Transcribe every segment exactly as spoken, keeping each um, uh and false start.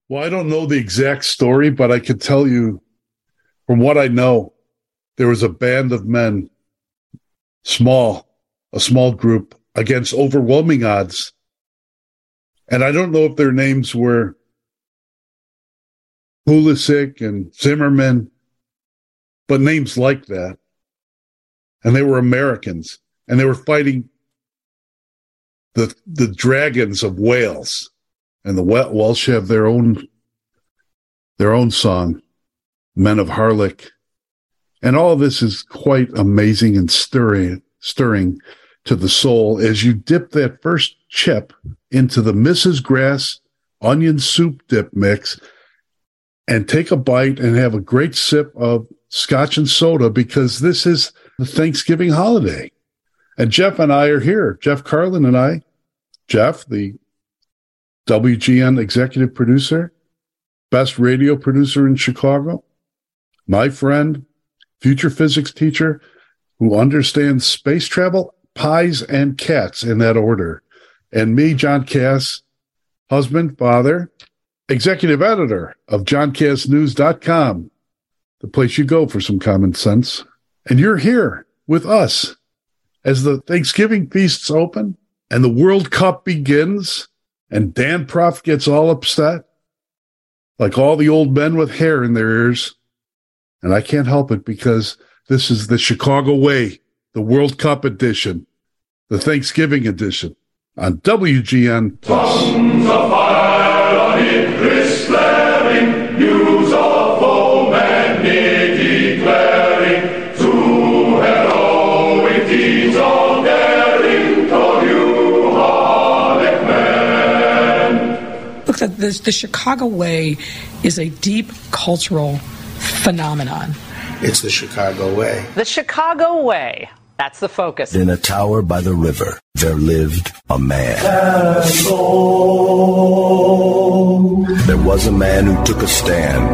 Well, I don't know the exact story, but I can tell you from what I know, there was a band of men, small, a small group, against overwhelming odds. And I don't know if their names were Pulisic and Zimmerman, but names like that. And they were Americans, and they were fighting the the dragons of Wales. And the Welsh have their own their own song, Men of Harlech. And all of this is quite amazing and stirring, stirring to the soul as you dip that first chip into the Missus Grass onion soup dip mix and take a bite and have a great sip of scotch and soda, because this is the Thanksgiving holiday. And Jeff and I are here. Jeff Carlin and I. Jeff, the W G N executive producer, best radio producer in Chicago, my friend, future physics teacher who understands space travel, pies, and cats in that order. And me, John Cass, husband, father, executive editor of john cass news dot com, the place you go for some common sense. And you're here with us as the Thanksgiving feasts open and the World Cup begins. And Dan Proft gets all upset, like all the old men with hair in their ears. And I can't help it, because this is the Chicago Way, the World Cup edition, the Thanksgiving edition on W G N Plus. Tongues of fire on it blistering, news of foemen declaring, to heroic deeds of daring, to you. Look, the, the, the Chicago Way is a deep cultural phenomenon. It's the Chicago Way. The Chicago Way. That's the focus. In a tower by the river, there lived a man. There was a man who took a stand.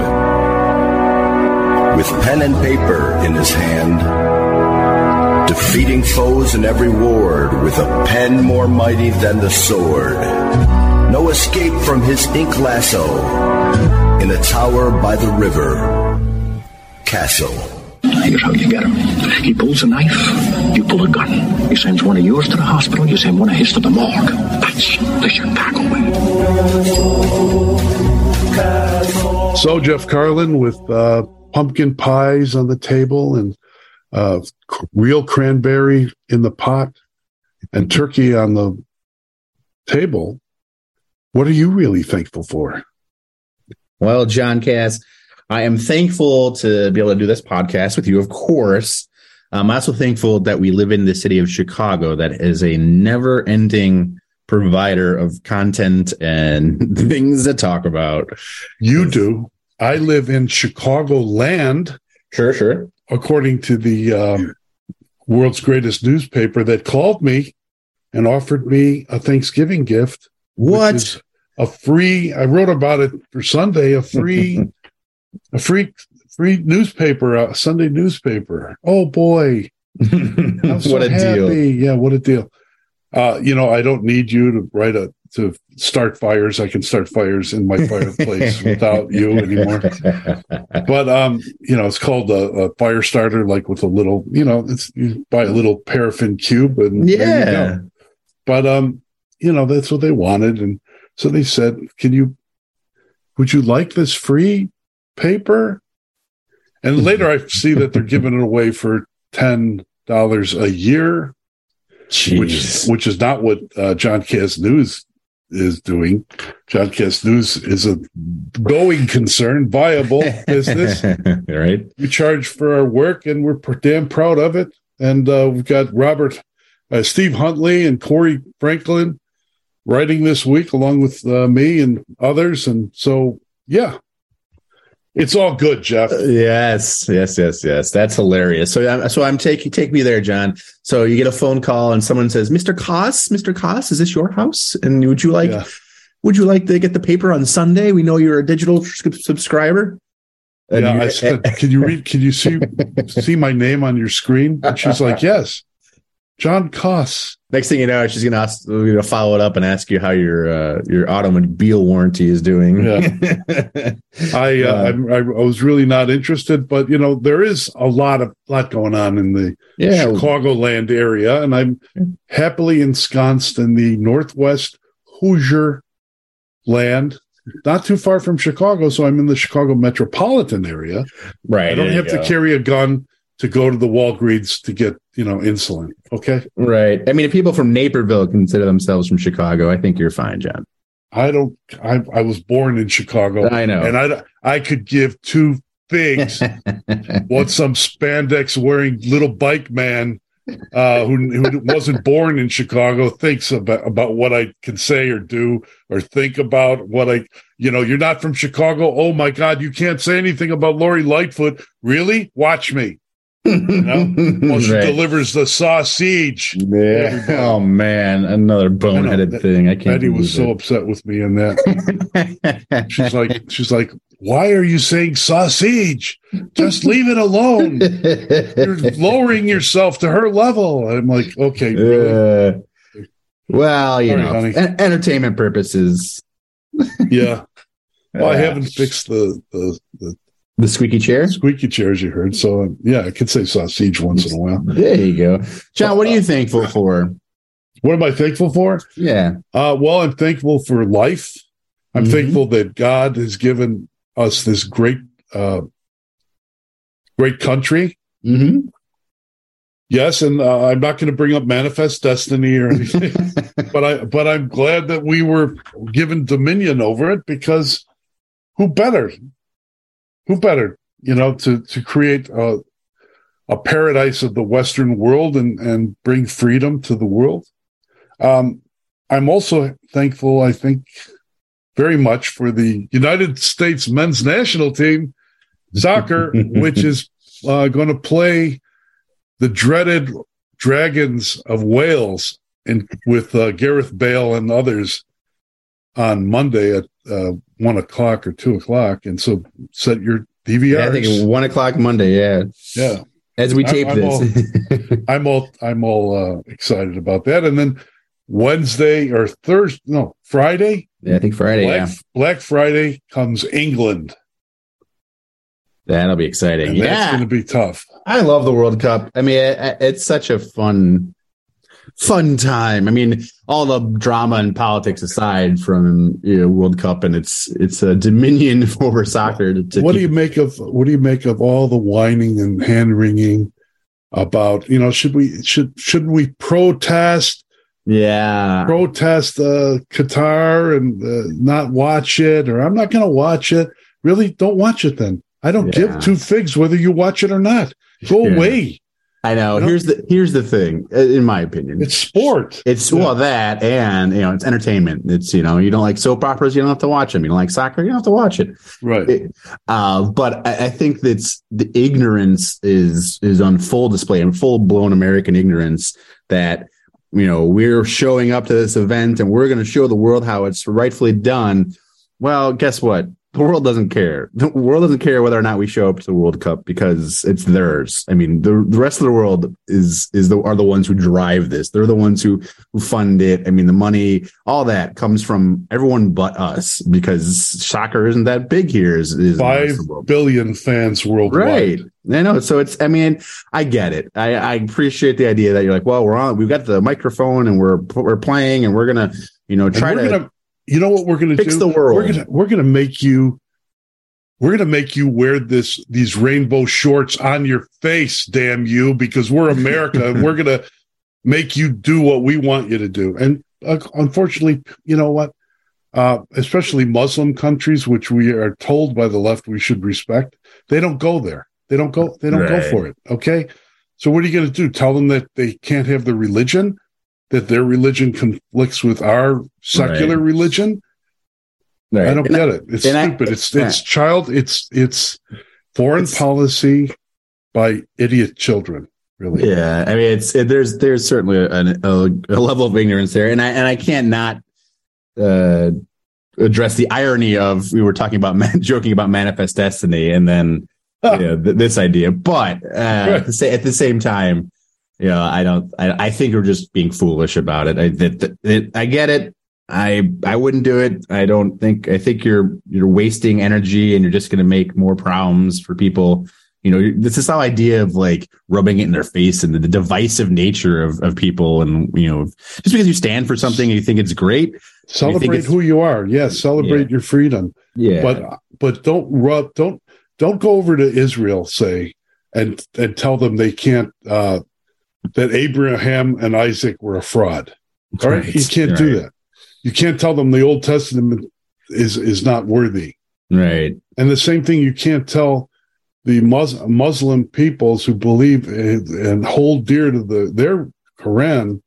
With pen and paper in his hand, defeating foes in every ward with a pen more mighty than the sword. No escape from his ink lasso. In a tower by the river, castle. Here's how you get him. He pulls a knife, you pull a gun. He sends one of yours to the hospital, you send one of his to the morgue. That's the Chicago way. So Jeff Carlin with uh, pumpkin pies on the table and uh, real cranberry in the pot and turkey on the table. What are you really thankful for? Well, John Cass, I am thankful to be able to do this podcast with you, of course. I'm also thankful that we live in the city of Chicago that is a never-ending provider of content and things to talk about. You do. I live in Chicagoland. Sure, sure. According to the um, world's greatest newspaper that called me and offered me a Thanksgiving gift. What? A free, I wrote about it for Sunday, a free, a free, free newspaper, a Sunday newspaper. Oh boy. I'm so what a happy. deal. Yeah, what a deal. Uh, you know, I don't need you to write a, to start fires. I can start fires in my fireplace without you anymore. But, um, you know, it's called a, a fire starter, like with a little, you know, it's, you buy a little paraffin cube and yeah. there you go. But, um, you know, that's what they wanted. And so they said, can you, would you like this free paper? And later I see that they're giving it away for ten dollars a year, Jeez. which, which is not what uh, John Cass News is doing. John Cass News is a going concern, viable business. Right. We charge for our work and we're damn proud of it. And uh, we've got Robert, uh, Steve Huntley and Corey Franklin writing this week along with uh, me and others. And so, yeah, it's all good, Jeff. Uh, yes, yes, yes, yes. That's hilarious. So, I'm, so I'm taking, take me there, John. So you get a phone call and someone says, Mister Koss, Mister Koss, is this your house? And would you like, yeah. would you like to get the paper on Sunday? We know you're a digital subscriber. And yeah, I said, can you read, can you see, see my name on your screen? And she's like, yes. John Koss. Next thing you know, she's going to follow it up and ask you how your uh, your automobile warranty is doing. Yeah. I, uh, um, I I was really not interested, but you know there is a lot of lot going on in the yeah. Chicagoland area, and I'm happily ensconced in the Northwest Hoosier land, not too far from Chicago. So I'm in the Chicago metropolitan area. Right. I don't have to carry a gun to go to the Walgreens to get, you know, insulin. Okay. Right. I mean, if people from Naperville consider themselves from Chicago, I think you're fine, John. I don't, I, I was born in Chicago. I know. And I, I could give two figs what some spandex wearing little bike man uh, who, who wasn't born in Chicago thinks about, about what I can say or do or think about what I, you know, you're not from Chicago. Oh my God, you can't say anything about Lori Lightfoot. Really? Watch me. You know, well, she right. delivers the sausage. Yeah. Oh man, another boneheaded I thing. I can't. Betty was so it. upset with me in that. she's like, she's like, why are you saying sausage? Just leave it alone. You're lowering yourself to her level. I'm like, okay. Really? Uh, well, you Sorry, know, en- entertainment purposes. Yeah. Well, I haven't fixed the the. the The squeaky chair? Squeaky chair, as you heard. So, um, yeah, I could say sausage once in a while. There you go. John, what are you thankful for? What am I thankful for? Yeah. Uh, well, I'm thankful for life. I'm mm-hmm. thankful that God has given us this great, uh, great country. Mm-hmm. Yes, and uh, I'm not going to bring up Manifest Destiny or anything, but I, but I'm glad that we were given dominion over it because who better? Who better, you know, to, to create a, a paradise of the Western world and, and bring freedom to the world? Um, I'm also thankful, I think, very much for the United States men's national team, soccer, which is uh, going to play the dreaded Dragons of Wales in, with uh, Gareth Bale and others on Monday at uh, one o'clock or two o'clock, and so set your D V Rs. Yeah, I think it's one o'clock Monday. Yeah, yeah. As we tape I'm, I'm this, all, I'm all I'm all uh, excited about that. And then Wednesday or Thursday, no Friday. Yeah, I think Friday. Black, yeah, Black Friday comes England. That'll be exciting. And yeah, that's going to be tough. I love the World Cup. I mean, it, it's such a fun. Fun time. I mean, all the drama and politics aside from you know, World Cup, and it's it's a dominion over soccer. To, to what keep... do you make of what do you make of all the whining and hand wringing about you know should we should should we protest? Yeah, protest uh, Qatar and uh, not watch it, or I'm not going to watch it. Really, don't watch it then. I don't yeah. give two figs whether you watch it or not. Go yeah. away. I know. You know. Here's the here's the thing. In my opinion, it's sport. It's yeah. well that, and you know, it's entertainment. It's you know, you don't like soap operas, you don't have to watch them. You don't like soccer, you don't have to watch it. Right. It, uh, but I, I think that's the ignorance is is on full display and full blown American ignorance that you know we're showing up to this event and we're going to show the world how it's rightfully done. Well, guess what? The world doesn't care. The world doesn't care whether or not we show up to the World Cup because it's theirs. I mean, the, the rest of the world is is the are the ones who drive this. They're the ones who who fund it. I mean, the money, all that comes from everyone but us because soccer isn't that big here. Is, is five billion fans worldwide? Right. I know. So it's. I mean, I get it. I, I appreciate the idea that you're like, well, we're on. We've got the microphone and we're we're playing and we're gonna, you know, try to. Gonna, You know what we're going to do? Fix the world. We're going to we're going to make you we're going to make you wear this these rainbow shorts on your face, damn you, because we're America and we're going to make you do what we want you to do. And uh, unfortunately, you know what? Uh, especially Muslim countries, which we are told by the left we should respect, they don't go there. They don't go. They don't right. go for it. Okay. So what are you going to do? Tell them that they can't have the religion? That their religion conflicts with our secular right. religion. Right. I don't and get I, it. It's stupid. I, it's it's yeah. child. It's it's foreign it's, policy by idiot children. Really. Yeah. I mean, it's it, there's there's certainly a, a, a level of ignorance there, and I and I can't not uh, address the irony of we were talking about joking about Manifest Destiny, and then you know, th- this idea, but uh, right. at, the sa- at the same time. Yeah, I don't. I, I think we're just being foolish about it. I that, that, it, I get it. I I wouldn't do it. I don't think. I think you're you're wasting energy, and you're just going to make more problems for people. You know, this is the idea of like rubbing it in their face and the, the divisive nature of, of people. And, you know, just because you stand for something and you think it's great. Celebrate it's, who you are. Yes. Celebrate yeah. your freedom. Yeah. But, but don't rub, don't, don't go over to Israel, say, and, and tell them they can't, uh, that Abraham and Isaac were a fraud. All right. right. You can't right. do that. You can't tell them the Old Testament is, is not worthy. Right. And the same thing you can't tell the Mus- Muslim peoples who believe in, and hold dear to the their Quran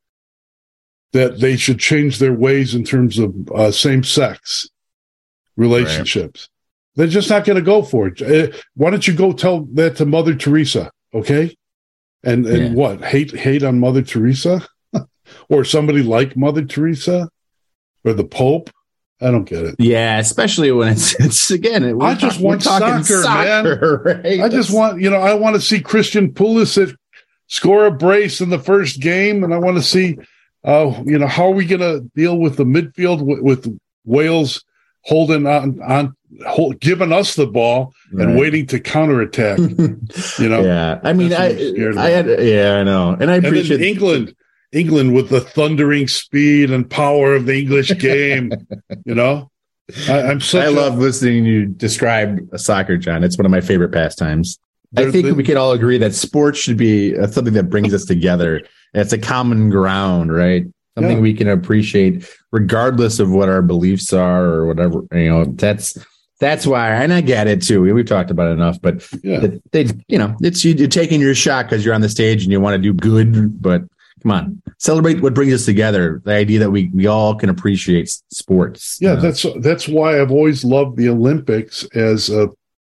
that they should change their ways in terms of uh, same-sex relationships. Right. They're just not going to go for it. Uh, why don't you go tell that to Mother Teresa, okay? And and yeah. what? Hate hate on Mother Teresa? Or somebody like Mother Teresa? Or the Pope? I don't get it. Yeah, especially when it's, it's again, I just talk, want soccer, soccer, man. Right? I just want, you know, I want to see Christian Pulisic score a brace in the first game. And I want to see, uh, you know, how are we going to deal with the midfield with, with Wales holding on, on hold, giving us the ball right. and waiting to counterattack, you know? Yeah. I mean, I, I had, yeah, I know. And I appreciate and England. England with the thundering speed and power of the English game, you know. I, I'm such. I a, love listening you describe soccer, John. It's one of my favorite pastimes. I think we could all agree that sports should be uh, something that brings us together. It's a common ground, right? Something yeah. we can appreciate, regardless of what our beliefs are or whatever. You know, that's that's why, and I get it too. We, we've talked about it enough, but yeah. they, you know, it's you, you're taking your shot because you're on the stage and you want to do good, but. Come on, celebrate what brings us together. The idea that we, we all can appreciate sports. Yeah, you know? that's that's why I've always loved the Olympics as a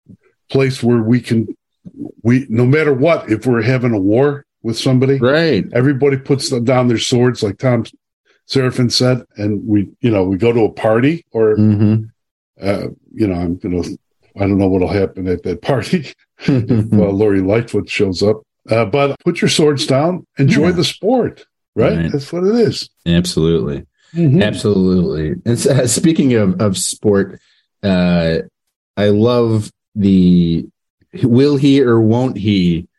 place where we can, we no matter what, if we're having a war with somebody, right? Everybody puts down their swords, like Tom Seraphin said, and we, you know, we go to a party, or mm-hmm. uh, you know, I'm gonna, I don't know what'll happen at that party if uh, Lori Lightfoot shows up. Uh, but put your swords down, enjoy yeah. the sport, right? right? That's what it is. Absolutely. Mm-hmm. Absolutely. And uh, speaking of, of sport, uh, I love the will he or won't he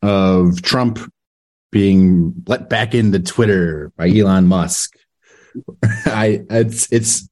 of Trump being let back into Twitter by Elon Musk. I it's it's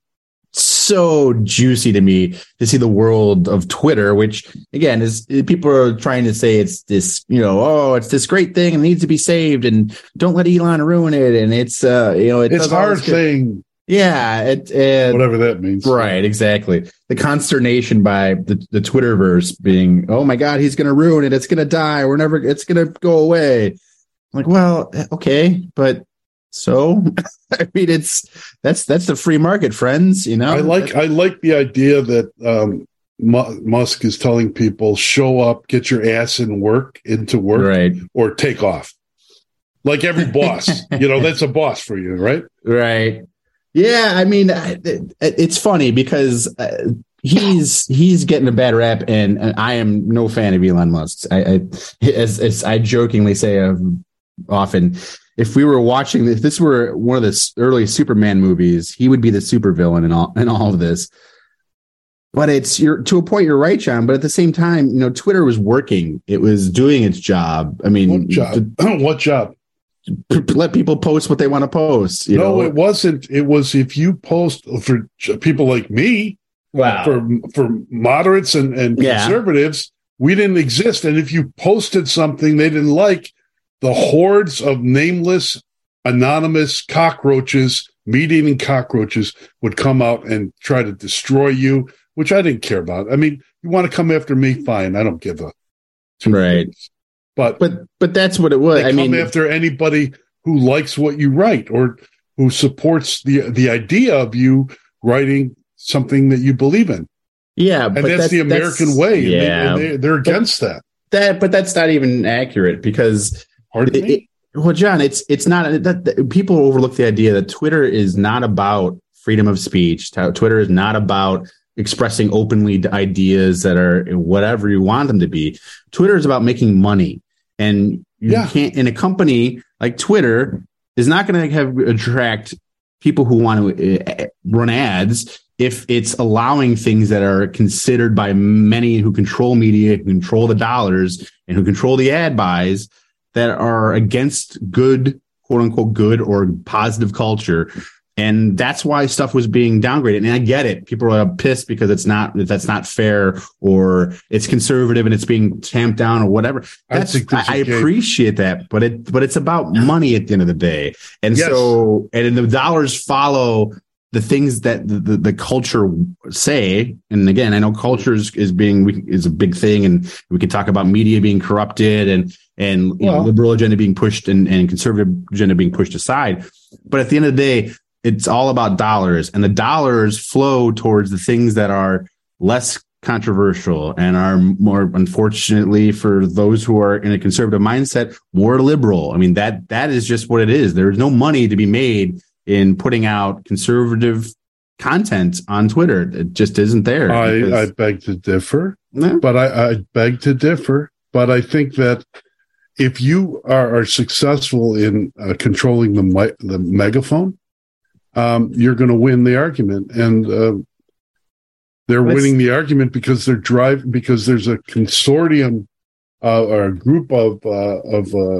so juicy to me to see the world of Twitter, which again is people are trying to say it's this, you know, oh, it's this great thing and needs to be saved and don't let Elon ruin it. And it's, uh, you know, it it's hard thing. Yeah. It, it, whatever that means. Right. Exactly. The consternation by the, the Twitterverse being, oh my God, he's going to ruin it. It's going to die. We're never, it's going to go away. I'm like, well, okay, but so, I mean, it's that's that's the free market, friends. You know, I like I like the idea that um, M- Musk is telling people, show up, get your ass in work into work, right, or take off. Like every boss, you know, that's a boss for you, right? Right. Yeah, I mean, it, it's funny because uh, he's he's getting a bad rap, and, and I am no fan of Elon Musk. I, I as, as I jokingly say um, often. If we were watching, if this were one of the early Superman movies, he would be the supervillain in all in all of this. But it's you're to a point, you're right, John. But at the same time, you know, Twitter was working; it was doing its job. I mean, what job? To, what job? Let people post what they want to post. You no, know? It wasn't. It was if you post for people like me, wow, for for moderates and and yeah. conservatives, we didn't exist. And if you posted something they didn't like, the hordes of nameless, anonymous cockroaches, meat-eating cockroaches, would come out and try to destroy you, which I didn't care about. I mean, you want to come after me, fine. I don't give a two right. things. But but but that's what it was. They I come mean, after anybody who likes what you write or who supports the the idea of you writing something that you believe in. Yeah, and but that's, that's the American that's, way. Yeah, and they, and they, they're against but, that. That, but that's not even accurate because. Pardon it, me? It, well, John, it's it's not that, that people overlook the idea that Twitter is not about freedom of speech. Twitter is not about expressing openly ideas that are whatever you want them to be. Twitter is about making money. And You Yeah. can't, in a company like Twitter is not going to have attract people who want to uh, run ads if it's allowing things that are considered by many who control media, who control the dollars, and who control the ad buys that are against good, quote unquote, good or positive culture. And that's why stuff was being downgraded. And I get it. People are pissed because it's not, that's not fair, or it's conservative and it's being tamped down or whatever. That's, I, I, I appreciate that, but it, but it's about money at the end of the day. And yes. so, and the dollars follow the things that the, the, the culture say. And again, I know culture is, is being, is a big thing, and we could talk about media being corrupted and, and, you well, know, liberal agenda being pushed and, and conservative agenda being pushed aside. But at the end of the day, it's all about dollars, and the dollars flow towards the things that are less controversial and are more, unfortunately, for those who are in a conservative mindset, more liberal. I mean, that that is just what it is. There's no money to be made in putting out conservative content on Twitter. It just isn't there. I, I beg to differ, yeah. but I, I beg to differ. But I think that if you are, are successful in uh, controlling the mi- the megaphone, Um, you're going to win the argument, and uh, they're Let's, winning the argument because they're driving. Because there's a consortium uh, or a group of uh, of uh,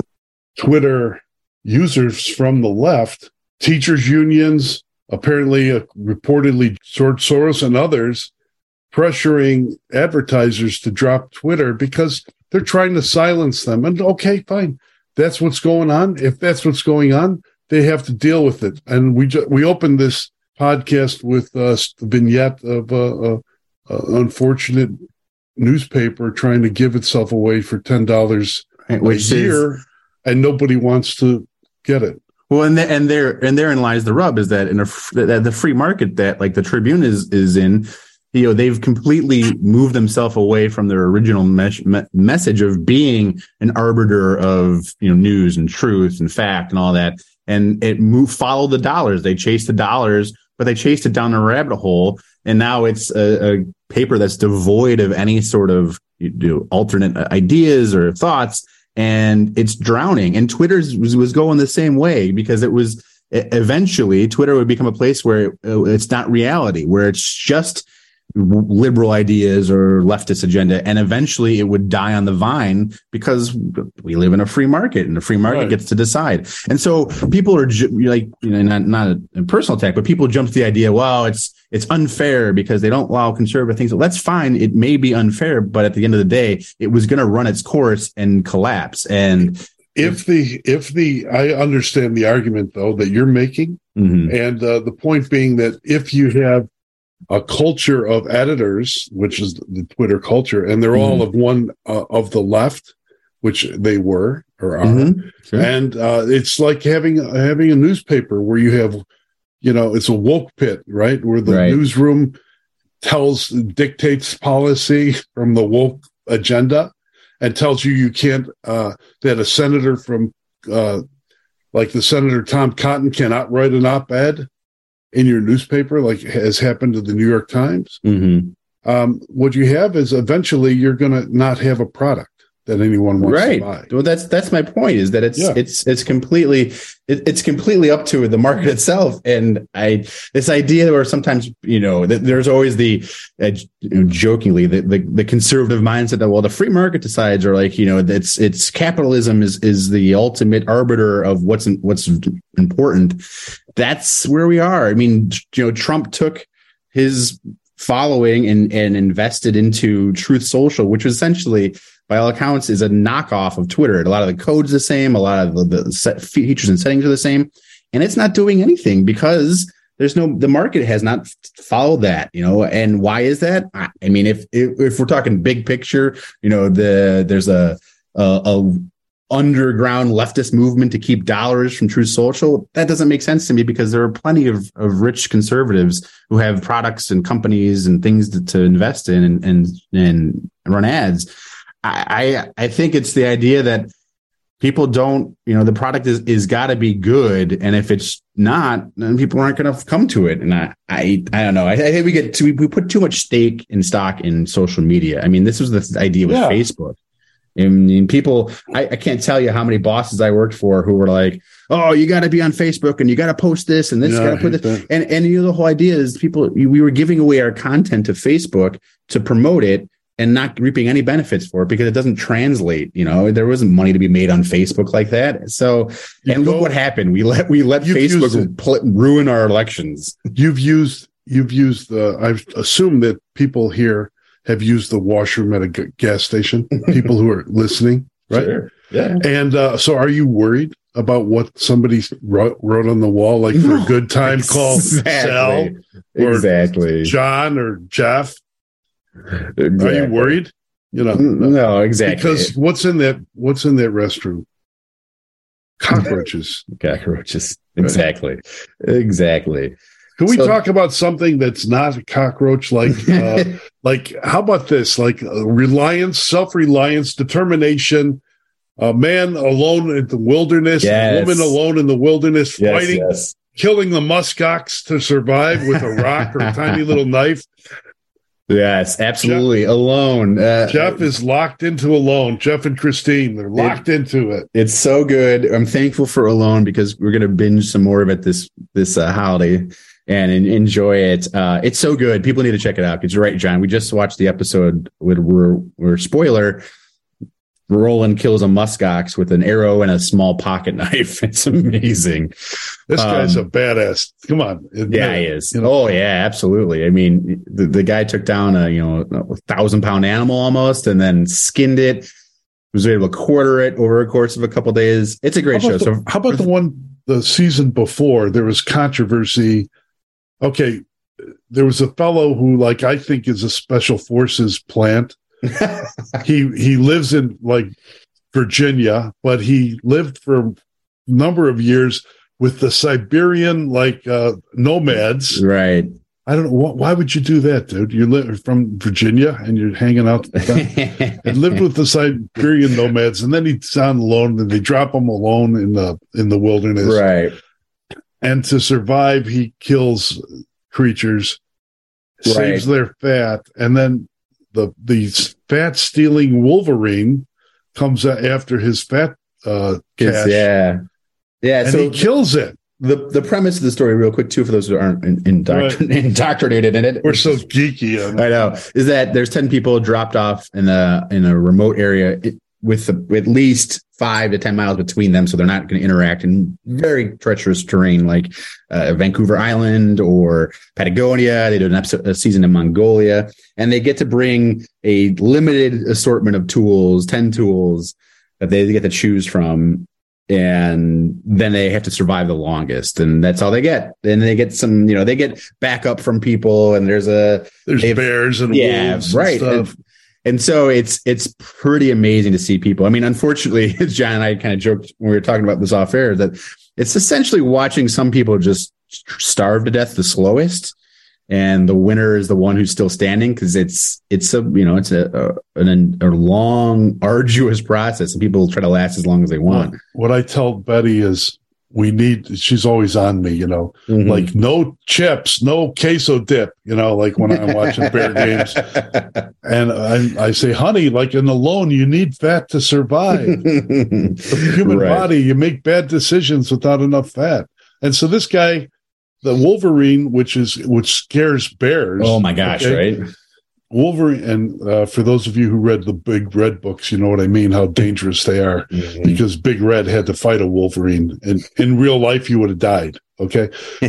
Twitter users from the left, teachers unions, apparently, uh, reportedly, George Soros and others, pressuring advertisers to drop Twitter because they're trying to silence them. And okay, fine, that's what's going on. If that's what's going on, they have to deal with it. And we ju- we opened this podcast with uh, a vignette of an uh, uh, unfortunate newspaper trying to give itself away for ten dollars right, a year, is, and nobody wants to get it. Well, and the, and there and therein lies the rub, is that in a that the free market that like the Tribune is is in, you know, they've completely moved themselves away from their original mes- me- message of being an arbiter of, you know, news and truth and fact and all that. And it moved, followed the dollars. They chased the dollars, but they chased it down a rabbit hole. And now it's a, a paper that's devoid of any sort of, you know, alternate ideas or thoughts, and it's drowning. And Twitter was, was going the same way, because it was eventually Twitter would become a place where it, it's not reality, where it's just liberal ideas or leftist agenda, and eventually it would die on the vine because we live in a free market, and the free market right. gets to decide. And so people are ju- like, you know, not not a, a personal attack, but people jump to the idea, well, it's it's unfair because they don't allow conservative things. So that's fine. It may be unfair, but at the end of the day, it was going to run its course and collapse. And if the if the I understand the argument though that you're making, mm-hmm. and uh, the point being that if you have a culture of editors, which is the Twitter culture, and they're mm-hmm. all of one uh, of the left, which they were or are, mm-hmm. sure. and uh, it's like having having a newspaper where you have, you know, it's a woke pit, right, where the right. newsroom tells dictates policy from the woke agenda and tells you you can't uh, that a senator from uh, like the Senator Tom Cotton cannot write an op-ed in your newspaper, like has happened to the New York Times. Mm-hmm. Um, what you have is eventually you're going to not have a product that anyone wants right. to buy. Well, that's that's my point. Is that it's yeah. it's it's completely it, it's completely up to the market itself. And I this idea where sometimes, you know, that there's always the uh, you know, jokingly the, the the conservative mindset that, well, the free market decides, or like, you know, it's it's capitalism is is the ultimate arbiter of what's what's important. That's where we are. I mean, you know, Trump took his following and and invested into Truth Social, which was essentially, by all accounts, is a knockoff of Twitter. A lot of the code's the same. A lot of the, the set features and settings are the same. And it's not doing anything because there's no, the market has not followed that, you know. And why is that? I, I mean, if, if if we're talking big picture, you know, the there's a, a, a underground leftist movement to keep dollars from Truth Social. That doesn't make sense to me, because there are plenty of, of rich conservatives who have products and companies and things to, to invest in and, and, and run ads. I, I think it's the idea that people don't, you know, the product is, is got to be good. And if it's not, then people aren't going to come to it. And I, I, I don't know. I, I think we get too, we put too much stake in stock in social media. I mean, this was the idea with yeah. Facebook. I mean, people, I, I can't tell you how many bosses I worked for who were like, oh, you got to be on Facebook and you got to post this and this, Yeah, got to put I this. hate And, and you know, the whole idea is people, we were giving away our content to Facebook to promote it and not reaping any benefits for it because it doesn't translate. You know, there wasn't money to be made on Facebook like that. So, You and go- look what happened. We let, we let You've used Facebook pl- ruin our elections. You've used, you've used the, I assume that people here have used the washroom at a g- gas station, people who are listening, right? Sure. Yeah. And uh, so are you worried about what somebody wrote, wrote on the wall, like for a good time call Sal or Exactly. John or Jeff? Exactly. Are you worried? You know, No, exactly. because what's in that, what's in that restroom? Cockroaches. Cockroaches. Exactly. Exactly. Can we So- talk about something that's not a cockroach? Like, uh, like how about this? Like uh, reliance, self-reliance, determination. A man alone in the wilderness, Yes. a woman alone in the wilderness, Yes, fighting, yes. killing the muskox to survive with a rock or a tiny little knife. Yes, absolutely. Alone. Uh, Jeff is locked into Alone. Jeff and Christine, they're locked into it. It's so good. I'm thankful for Alone because we're going to binge some more of it this this uh, holiday and en- enjoy it. Uh, it's so good. People need to check it out. Because you're right, John. We just watched the episode with we're, we're spoiler. Roland kills a muskox with an arrow and a small pocket knife. It's amazing. This guy's Um, a badass. Come on. admit Yeah, it. he is. You know? Oh, yeah, absolutely. I mean, the, the guy took down a you know a thousand pound animal almost, and then skinned it. Was able to quarter it over a course of a couple days. It's a great How show. about, the, So how about the one the season before? There was controversy. Okay, there was a fellow who, like, I think is a special forces plant. he he lives in like Virginia, but he lived for a number of years with the Siberian like uh, nomads. right. I don't know wh- why would you do that, dude? You live from Virginia and you're hanging out. And lived with the Siberian nomads, and then he's on alone, and they drop him alone in the in the wilderness. Right. And to survive, he kills creatures, saves Right. their fat, and then the the fat stealing Wolverine comes a- after his fat uh, It's- cache, yeah. Yeah. and So he kills it. the, the premise of the story, real quick, too, for those who aren't in, indoctr- indoctrinated in it. We're so geeky. On I know, is that there's ten people dropped off in a in a remote area it, with the, at least five to ten miles between them, so they're not going to interact in very treacherous terrain like uh, Vancouver Island or Patagonia. They do an episode, a season in Mongolia, and they get to bring a limited assortment of tools, ten tools that they get to choose from. And then they have to survive the longest, and that's all they get. Then they get some, you know, they get backup from people, and there's a There's they've- bears and yeah, wolves right. and And, stuff. and so it's it's pretty amazing to see people. I mean, unfortunately, as John and I kind of joked when we were talking about this off air, that it's essentially watching some people just starve to death the slowest, and the winner is the one who's still standing because it's it's a you know it's a, a an, a long, arduous process, and people try to last as long as they want. What I tell Betty is we need, she's always on me, you know, Mhm. like no chips, no queso dip, you know, like when I'm watching Bear games. And I, I say, honey, like in Alone, you need fat to survive. The human Right. body, you make bad decisions without enough fat. And so this guy, the Wolverine, which is which scares bears. Oh my gosh! okay? Right? Wolverine, and uh, for those of you who read the Big Red books, you know what I mean, how dangerous they are, Mhm. because Big Red had to fight a Wolverine, and in real life, he would have died. Okay.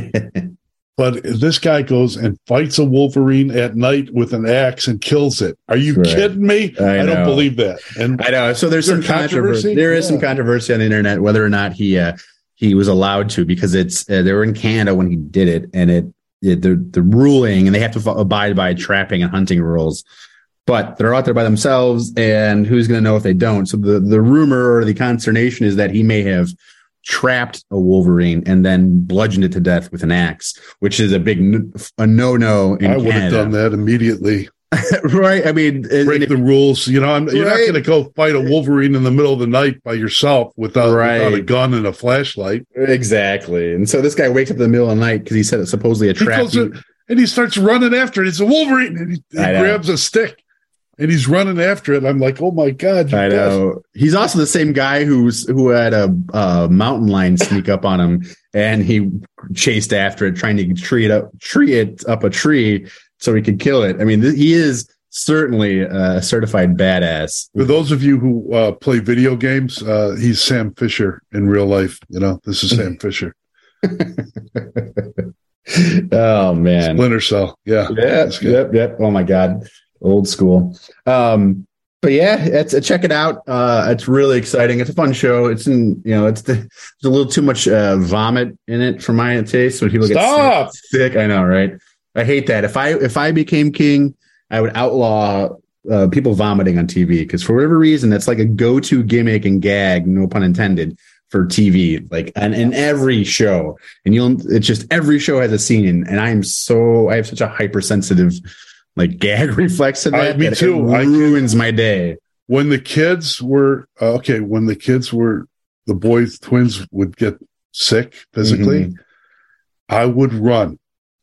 But this guy goes and fights a Wolverine at night with an axe and kills it. Are you Right. kidding me? I I, don't know. believe that. And I know. So there's Is there some controversy. controversy? There is some Yeah. controversy on the internet whether or not he uh, he was allowed to, because it's uh, they were in Canada when he did it, and it, it the the ruling, and they have to fo- abide by trapping and hunting rules. But they're out there by themselves, and who's going to know if they don't? So the the rumor or the consternation is that he may have trapped a Wolverine and then bludgeoned it to death with an axe, which is a big n- a no no in I would have Canada. done that immediately. Right? I mean, and- Break the rules. You know, I'm, you're not Right. going to go fight a Wolverine in the middle of the night by yourself without, Right. without a gun and a flashlight. Exactly. And so this guy wakes up in the middle of the night because he said it's supposedly a He trap. goes in, and he starts running after it. It's a Wolverine, and he, he I know. grabs a stick and he's running after it. I'm like, oh my God. I know. Dead. He's also the same guy who's who had a, a mountain lion sneak up on him, and he chased after it, trying to tree it up, tree it up a tree so he could kill it. I mean, th- he is certainly a certified badass. For those of you who uh, play video games, uh, he's Sam Fisher in real life. You know, this is Sam Fisher. Oh man, Splinter Cell. Yeah. Yeah. Yep. Yep. Oh my God. Old school. Um, but yeah, it's, uh, check it out. Uh, it's really exciting. It's a fun show. It's in, you know, it's the, there's a little too much uh, vomit in it for my taste. When people Stop. get sick, sick, I know, right? I hate that. If I if I became king, I would outlaw uh, people vomiting on T V, because for whatever reason, that's like a go-to gimmick and gag, no pun intended, for T V, like, and in every show. And you'll, it's just every show has a scene, and I'm so, I have such a hypersensitive, like, gag reflex to that. I, me that too. It ruins my day. When the kids were, uh, okay, when the kids were, the boys, twins would get sick physically, mm-hmm. I would run.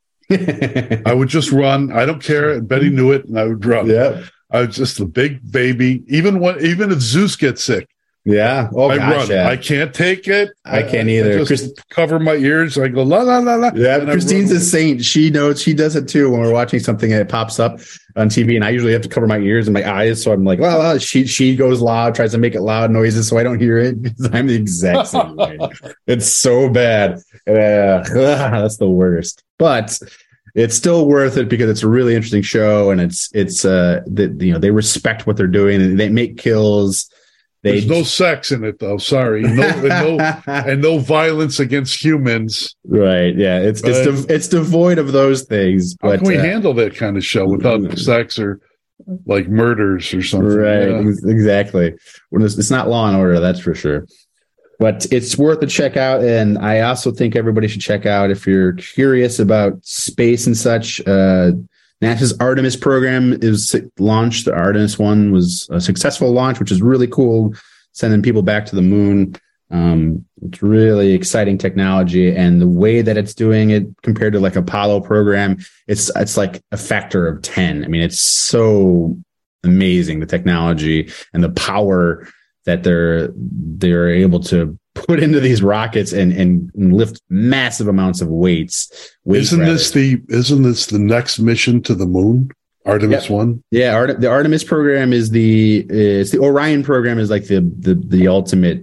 I would just run. I don't care. And Betty knew it, and I would run. Yeah. I was just the big baby. Even when, even if Zeus gets sick, yeah, oh I gosh, run. yeah. I can't take it. I can't either. I just Chris, cover my ears. I go la la la la. Yeah, Christine's a saint. She knows. She does it too. When we're watching something and it pops up on T V, and I usually have to cover my ears and my eyes, so I'm like, la la. She she goes loud, tries to make it loud noises so I don't hear it. I'm the exact same way. It's so bad. Uh, that's the worst. But it's still worth it because it's a really interesting show, and it's it's uh that you know they respect what they're doing, and they make kills. They There's no sex in it, though. Sorry, no, and no, and no violence against humans. Right? Yeah, it's but it's de- it's devoid of those things. How but, can we uh, handle that kind of show without mm-hmm. sex or like murders or something? Right? Yeah. Exactly. When it's, it's not Law and Order, that's for sure. But it's worth a check out, and I also think everybody should check out if you're curious about space and such. Uh, NASA's Artemis program is launched. The Artemis one was a successful launch, which is really cool, sending people back to the moon. Um, it's really exciting technology, and the way that it's doing it compared to like Apollo program, it's it's like a factor of ten. I mean, it's so amazing, the technology and the power that they're they're able to put into these rockets and, and lift massive amounts of weights. Isn't rather. this the isn't this the next mission to the moon? Artemis yep. one? Yeah, Art- the Artemis program is the is the Orion program is like the the, the ultimate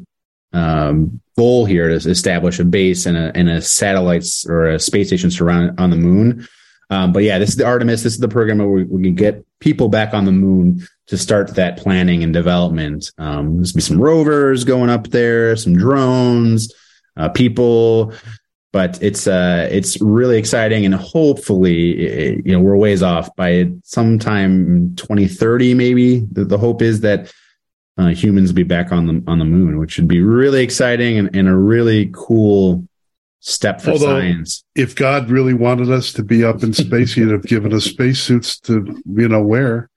um, goal here to establish a base and a and a satellites or a space station surrounded on the moon. Um, but yeah, this is the Artemis. This is the program where we, we can get people back on the moon to start that planning and development. Um, there's be some rovers going up there, some drones, uh, people, but it's uh, it's really exciting, and hopefully, you know, we're ways off. By sometime twenty thirty, maybe the, the hope is that uh, humans will be back on the on the moon, which would be really exciting and, and a really cool step for Although, science. If God really wanted us to be up in space, he'd have given us spacesuits to, you know, wear.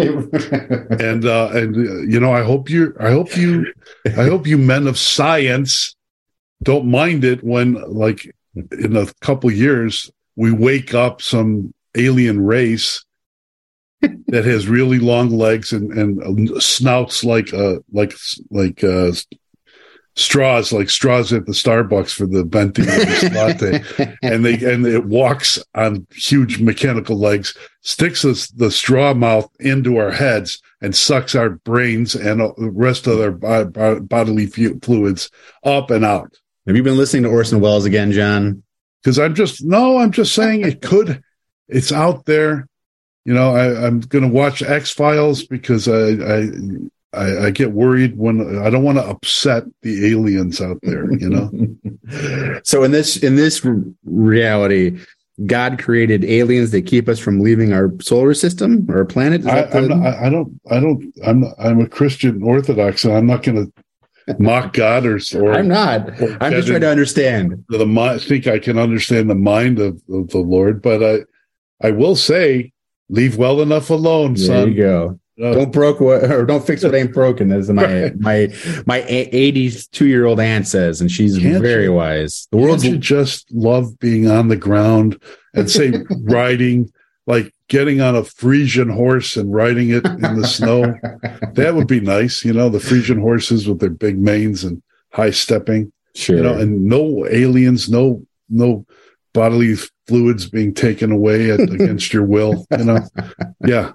and uh, and uh, you know, I hope you, I hope you, I hope you men of science don't mind it when, like, in a couple years, we wake up some alien race that has really long legs and and snouts like uh like like uh. straws like straws at the Starbucks for the venti latte, and they and it walks on huge mechanical legs, sticks the, the straw mouth into our heads, and sucks our brains and the rest of their bo- bodily fluids up and out. Have you been listening to Orson Welles again, John? Because I'm just no, I'm just saying it could. It's out there. You know, I, I'm going to watch X-Files because I. I I, I get worried when I don't want to upset the aliens out there, you know? So in this, in this reality, God created aliens that keep us from leaving our solar system or planet. Is I, the... I'm not, I don't, I don't, I'm, I'm a Christian Orthodox, and I'm not going to mock God or, or I'm not, or I'm just trying to understand the mind. I think I can understand the mind of, of the Lord, but I, I will say, leave well enough alone, there son. There you go. Uh, don't broke what, or don't fix what ain't broken, as my right. my my eighty-two year old aunt says, and she's can't very you, wise. The world's you just love being on the ground and say riding like getting on a Frisian horse and riding it in the snow. That would be nice, you know, the Frisian horses with their big manes and high stepping. Sure. You know, and no aliens, no no bodily fluids being taken away at, against your will. You know, yeah,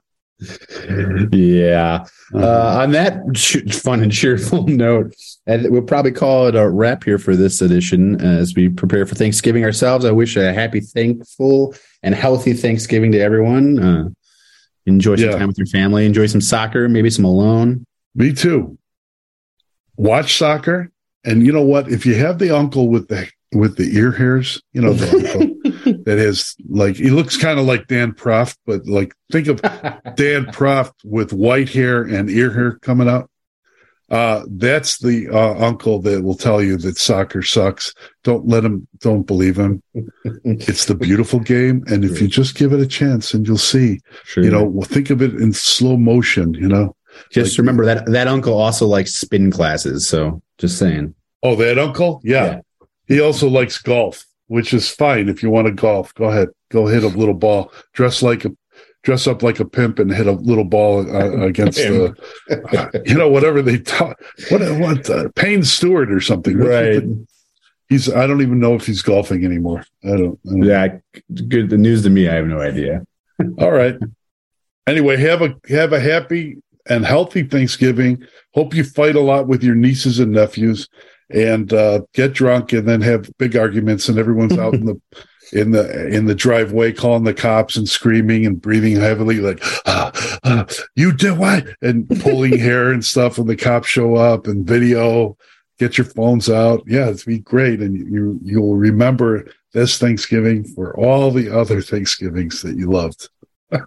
yeah. Uh, on that fun and cheerful note, and we'll probably call it a wrap here for this edition as we prepare for Thanksgiving ourselves. I wish a happy, thankful, and healthy Thanksgiving to everyone. Uh, enjoy some yeah. time with your family. Enjoy some soccer, maybe some alone. Me too. Watch soccer. And you know what? If you have the uncle with the with the ear hairs, you know, the uncle that has like, he looks kind of like Dan Proft, but like think of Dan Proft with white hair and ear hair coming out. Uh, that's the uh, uncle that will tell you that soccer sucks. Don't let him, don't believe him. It's the beautiful game. And if you just give it a chance and you'll see, Sure. you know, well, think of it in slow motion, you know. Just like, remember that that uncle also likes spin classes. So just saying. Oh, that uncle? Yeah. yeah. He also likes golf, which is fine. If you want to golf, go ahead. Go hit a little ball. Dress like a, dress up like a pimp and hit a little ball uh, against the, uh, you know, whatever they taught. What, what, uh, Payne Stewart or something. What's right. The, he's, I don't even know if he's golfing anymore. I don't, I don't Yeah. Good. The news to me. I have no idea. All right. Anyway, have a, have a happy and healthy Thanksgiving. Hope you fight a lot with your nieces and nephews. And uh, get drunk and then have big arguments, and everyone's out in the in the in the driveway calling the cops and screaming and breathing heavily, like ah, ah, you did what? And pulling hair and stuff. And the cops show up and video. Get your phones out. Yeah, it's be great, and you you'll remember this Thanksgiving for all the other Thanksgivings that you loved. or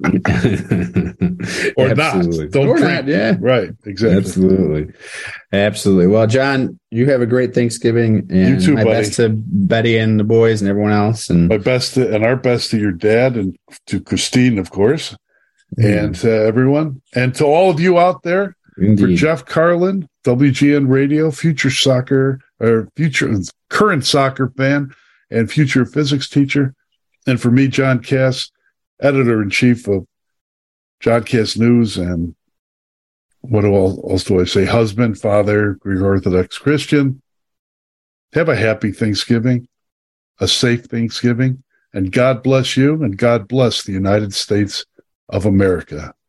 Absolutely. not. Don't or drink. not, yeah. Right, exactly. Absolutely. Absolutely. Well, John, you have a great Thanksgiving. And you too, my buddy. best to Betty and the boys and everyone else. And my best to, and our best to your dad and to Christine, of course, mm. and to everyone. And to all of you out there, Indeed. For Jeff Carlin, W G N Radio, future soccer or future current soccer fan and future physics teacher. And for me, John Cass, editor-in-chief of John Cass News, and what else do I say? Husband, father, Greek Orthodox Christian. Have a happy Thanksgiving, a safe Thanksgiving, and God bless you, and God bless the United States of America.